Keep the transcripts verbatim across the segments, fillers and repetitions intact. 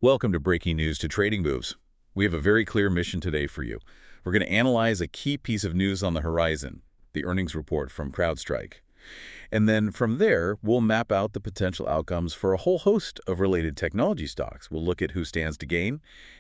Welcome to Breaking News to Trading Moves. We have a very clear mission today for you. We're going to analyze a key piece of news on the horizon, the earnings report from CrowdStrike. And then from there, we'll map out the potential outcomes for a whole host of related technology stocks. We'll look at who stands to gain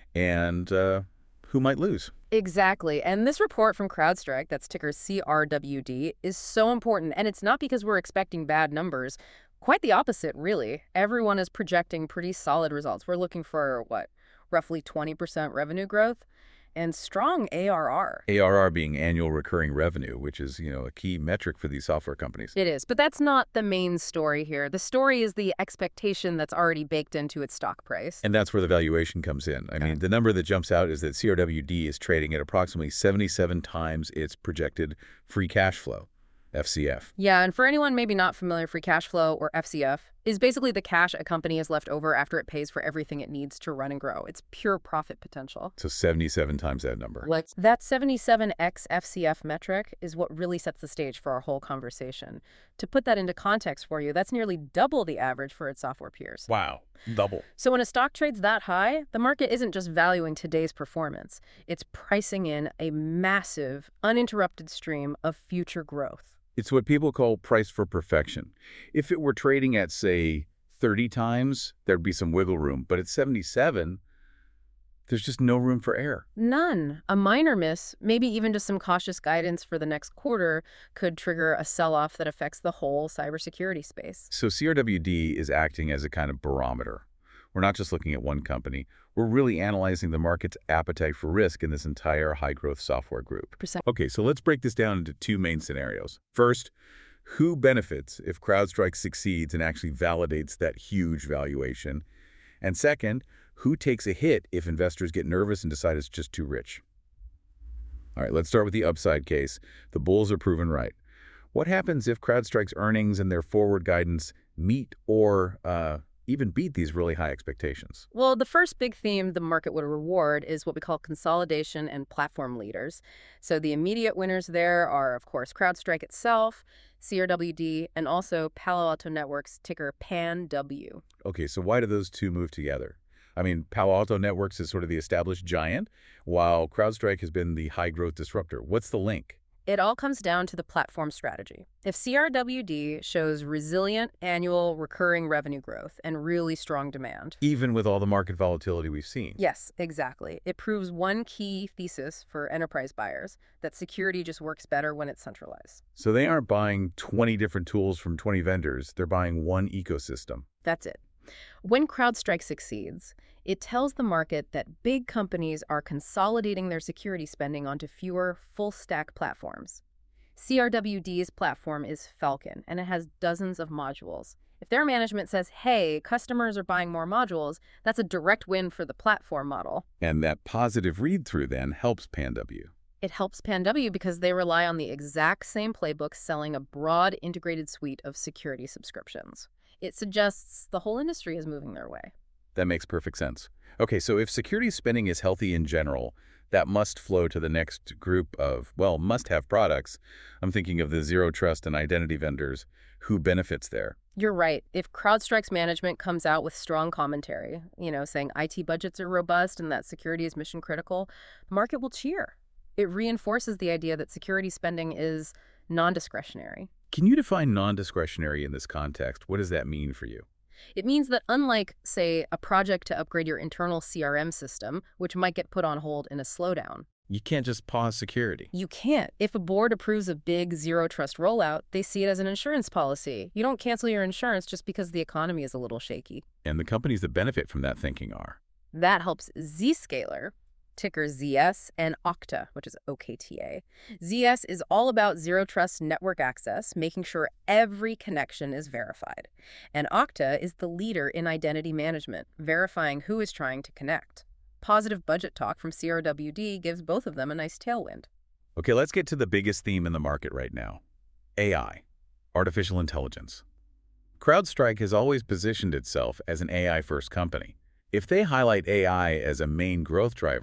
and uh, who might lose. Exactly. And this report from CrowdStrike, that's ticker C R W D, is so important. And it's not because we're expecting bad numbers. Quite the opposite, really. Everyone is projecting pretty solid results. We're looking for, what, roughly twenty percent revenue growth and strong A R R. A R R being annual recurring revenue, which is, you know, a key metric for these software companies. It is, but that's not the main story here. The story is the expectation that's already baked into its stock price. And that's where the valuation comes in. I Yeah. mean, the number that jumps out is that C R W D is trading at approximately seventy-seven times its projected free cash flow, F C F. Yeah, and for anyone maybe not familiar, free cash flow, or F C F, is basically the cash a company has left over after it pays for everything it needs to run and grow. It's pure profit potential. So seventy-seven times that number. Like that seventy-seven x F C F metric is what really sets the stage for our whole conversation. To put that into context for you, that's nearly double the average for its software peers. Wow, double. So when a stock trades that high, the market isn't just valuing today's performance. It's pricing in a massive, uninterrupted stream of future growth. It's what people call price for perfection. If it were trading at, say, thirty times, there'd be some wiggle room. But at seventy-seven, there's just no room for error. None. A minor miss, maybe even just some cautious guidance for the next quarter, could trigger a sell-off that affects the whole cybersecurity space. So C R W D is acting as a kind of barometer. We're not just looking at one company. We're really analyzing the market's appetite for risk in this entire high-growth software group. Percent. Okay, so let's break this down into two main scenarios. First, who benefits if CrowdStrike succeeds and actually validates that huge valuation? And second, who takes a hit if investors get nervous and decide it's just too rich? All right, let's start with the upside case. The bulls are proven right. What happens if CrowdStrike's earnings and their forward guidance meet or uh, even beat these really high expectations? Well, the first big theme the market would reward is what we call consolidation and platform leaders. So the immediate winners there are, of course, CrowdStrike itself, C R W D, and also Palo Alto Networks, ticker P A N W. Okay, so why do those two move together? I mean, Palo Alto Networks is sort of the established giant, while CrowdStrike has been the high-growth disruptor. What's the link? It all comes down to the platform strategy. If C R W D shows resilient annual recurring revenue growth and really strong demand. Even with all the market volatility we've seen. Yes, exactly. It proves one key thesis for enterprise buyers, that security just works better when it's centralized. So they aren't buying twenty different tools from twenty vendors. They're buying one ecosystem. That's it. When CrowdStrike succeeds, it tells the market that big companies are consolidating their security spending onto fewer full-stack platforms. C R W D's platform is Falcon, and it has dozens of modules. If their management says, hey, customers are buying more modules, that's a direct win for the platform model. And that positive read-through then helps P A N W. It helps P A N W because they rely on the exact same playbook selling a broad integrated suite of security subscriptions. It suggests the whole industry is moving their way. That makes perfect sense. Okay, so if security spending is healthy in general, that must flow to the next group of, well, must-have products. I'm thinking of the zero trust and identity vendors. Who benefits there? You're right. If CrowdStrike's management comes out with strong commentary, you know, saying I T budgets are robust and that security is mission critical, the market will cheer. It reinforces the idea that security spending is non-discretionary. Can you define non-discretionary in this context? What does that mean for you? It means that unlike, say, a project to upgrade your internal C R M system, which might get put on hold in a slowdown. You can't just pause security. You can't. If a board approves a big zero trust rollout, they see it as an insurance policy. You don't cancel your insurance just because the economy is a little shaky. And the companies that benefit from that thinking are? That helps Zscaler, ticker Z S, and Okta, which is O K T A. Z S is all about zero trust network access, making sure every connection is verified. And Okta is the leader in identity management, verifying who is trying to connect. Positive budget talk from C R W D gives both of them a nice tailwind. Okay, let's get to the biggest theme in the market right now. A I, artificial intelligence. CrowdStrike has always positioned itself as an A I-first company. If they highlight A I as a main growth driver,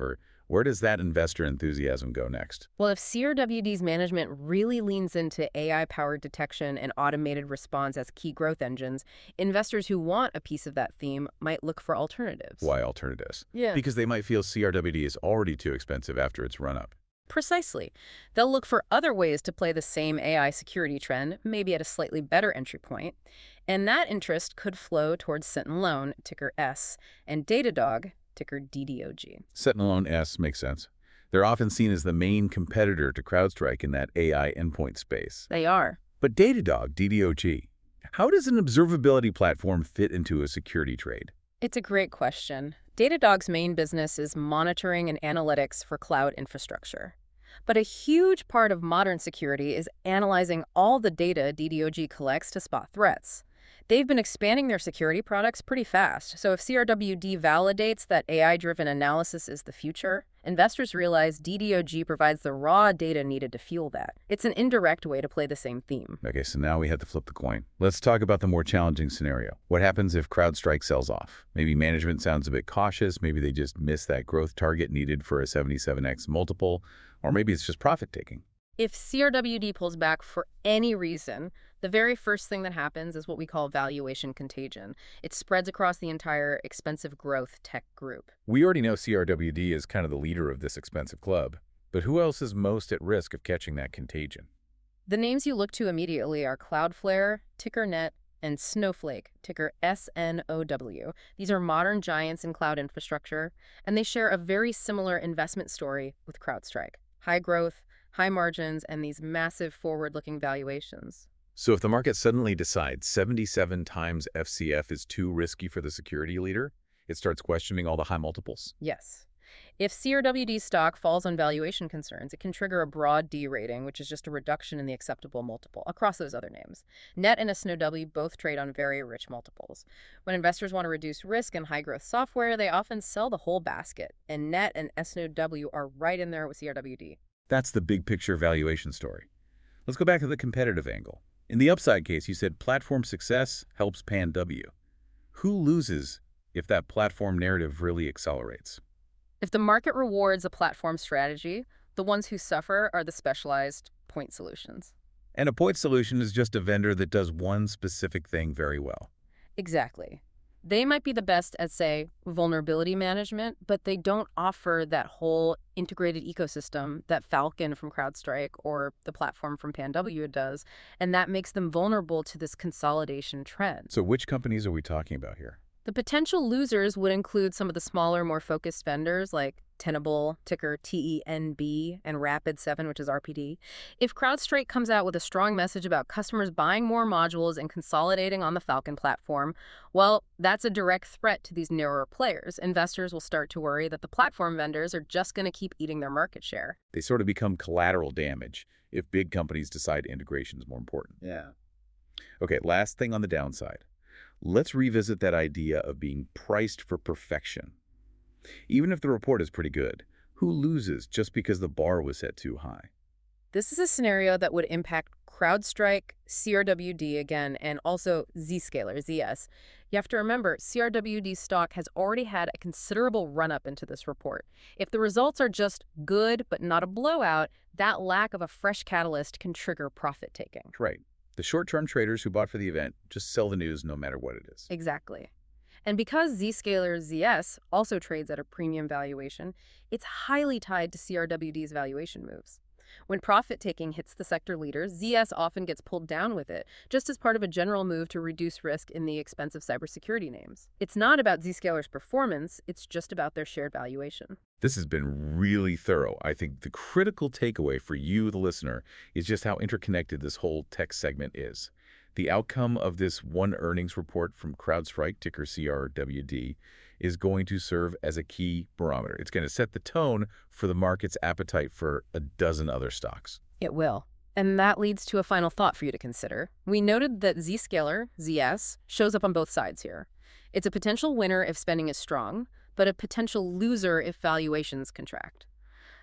Where does that investor enthusiasm go next? Well, if C R W D's management really leans into A I-powered detection and automated response as key growth engines, investors who want a piece of that theme might look for alternatives. Why alternatives? Yeah. Because they might feel C R W D is already too expensive after its run-up. Precisely. They'll look for other ways to play the same A I security trend, maybe at a slightly better entry point. And that interest could flow towards Sentinel, ticker S, and Datadog, ticker D D O G. Sentinel-S makes sense. They're often seen as the main competitor to CrowdStrike in that A I endpoint space. They are. But Datadog, D D O G, how does an observability platform fit into a security trade? It's a great question. Datadog's main business is monitoring and analytics for cloud infrastructure. But a huge part of modern security is analyzing all the data D D O G collects to spot threats. They've been expanding their security products pretty fast, so if C R W D validates that A I-driven analysis is the future, investors realize D D O G provides the raw data needed to fuel that. It's an indirect way to play the same theme. Okay, so now we have to flip the coin. Let's talk about the more challenging scenario. What happens if CrowdStrike sells off? Maybe management sounds a bit cautious, maybe they just miss that growth target needed for a seventy-seven X multiple, or maybe it's just profit-taking. If C R W D pulls back for any reason, the very first thing that happens is what we call valuation contagion. It spreads across the entire expensive growth tech group. We already know C R W D is kind of the leader of this expensive club, but who else is most at risk of catching that contagion? The names you look to immediately are Cloudflare, TickerNet, and Snowflake, ticker S N O W. These are modern giants in cloud infrastructure, and they share a very similar investment story with CrowdStrike. High growth, high margins, and these massive forward-looking valuations. So if the market suddenly decides seventy-seven times F C F is too risky for the security leader, it starts questioning all the high multiples? Yes. If C R W D stock falls on valuation concerns, it can trigger a broad D rating, which is just a reduction in the acceptable multiple across those other names. Net and S N O W both trade on very rich multiples. When investors want to reduce risk in high-growth software, they often sell the whole basket, and Net and S N O W are right in there with C R W D. That's the big picture valuation story. Let's go back to the competitive angle. In the upside case, you said platform success helps P A N W. Who loses if that platform narrative really accelerates? If the market rewards a platform strategy, the ones who suffer are the specialized point solutions. And a point solution is just a vendor that does one specific thing very well. Exactly. They might be the best at, say, vulnerability management, but they don't offer that whole integrated ecosystem that Falcon from CrowdStrike or the platform from P A N W does, and that makes them vulnerable to this consolidation trend. So which companies are we talking about here? The potential losers would include some of the smaller, more focused vendors like Tenable, ticker T E N B, and Rapid seven, which is R P D. If CrowdStrike comes out with a strong message about customers buying more modules and consolidating on the Falcon platform, well, that's a direct threat to these narrower players. Investors will start to worry that the platform vendors are just going to keep eating their market share. They sort of become collateral damage if big companies decide integration is more important. Yeah. Okay, last thing on the downside. Let's revisit that idea of being priced for perfection. Even if the report is pretty good, who loses just because the bar was set too high? This is a scenario that would impact CrowdStrike, C R W D again, and also Zscaler, Z S. You have to remember, C R W D stock has already had a considerable run-up into this report. If the results are just good but not a blowout, that lack of a fresh catalyst can trigger profit-taking. Right. The short-term traders who bought for the event just sell the news no matter what it is. Exactly. And because Zscaler Z S also trades at a premium valuation, it's highly tied to C R W D's valuation moves. When profit-taking hits the sector leaders, Z S often gets pulled down with it, just as part of a general move to reduce risk in the expensive cybersecurity names. It's not about Zscaler's performance, it's just about their shared valuation. This has been really thorough. I think the critical takeaway for you, the listener, is just how interconnected this whole tech segment is. The outcome of this one earnings report from CrowdStrike, ticker C R W D, is going to serve as a key barometer. It's going to set the tone for the market's appetite for a dozen other stocks. It will. And that leads to a final thought for you to consider. We noted that Zscaler, Z S, shows up on both sides here. It's a potential winner if spending is strong, but a potential loser if valuations contract.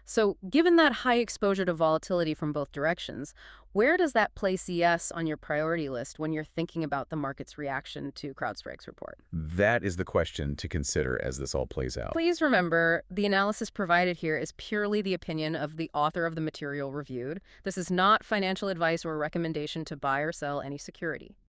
So given that high exposure to volatility from both directions, where does that place Z S on your priority list when you're thinking about the market's reaction to CrowdStrike's report? That is the question to consider as this all plays out. Please remember, the analysis provided here is purely the opinion of the author of the material reviewed. This is not financial advice or a recommendation to buy or sell any security.